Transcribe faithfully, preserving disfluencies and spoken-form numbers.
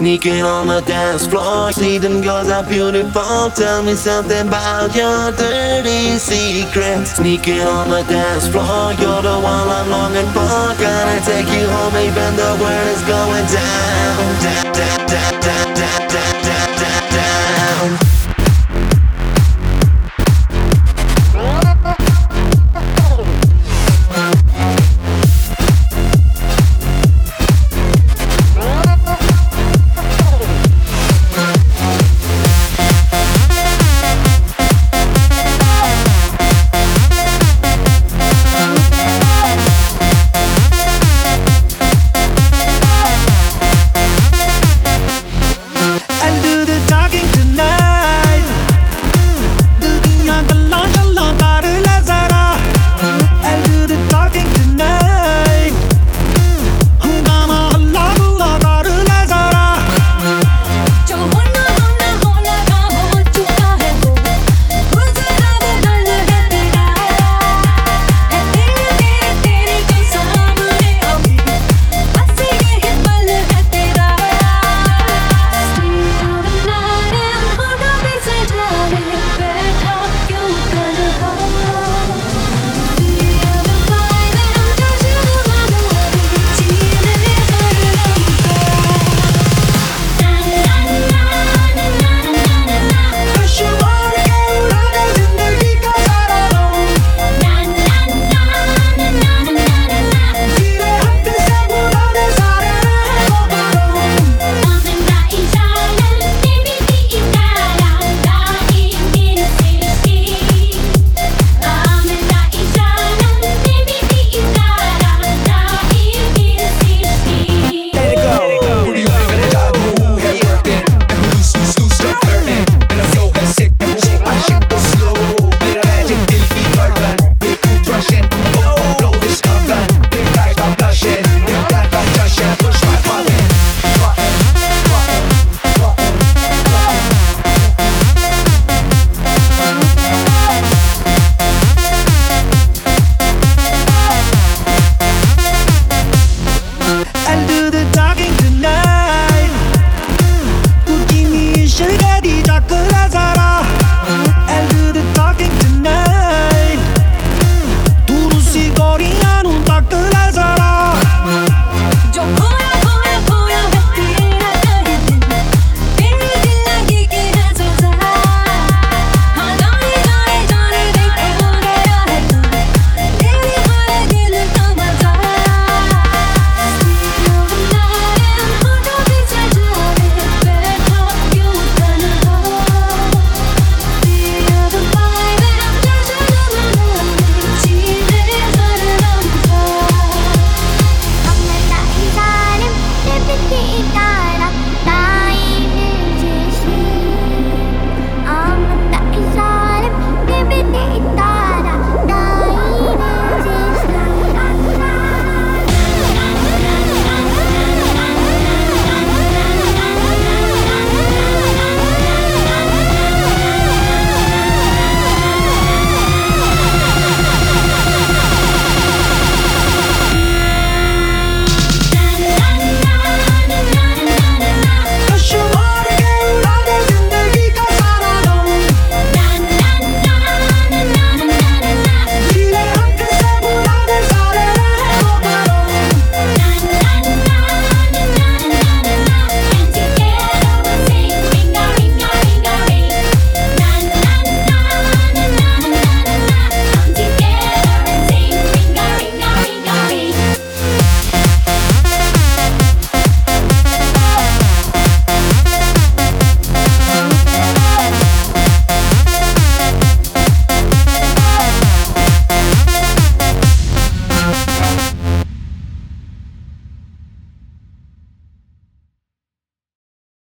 Sneaking on the dance floor, see them girls are beautiful. Tell me something about your dirty secrets. Sneaking on the dance floor, you're the one I'm longing for. Gonna take you home even the world is going down, down, down, down, down, down, down, down, down, down. I'll do the talking tonight.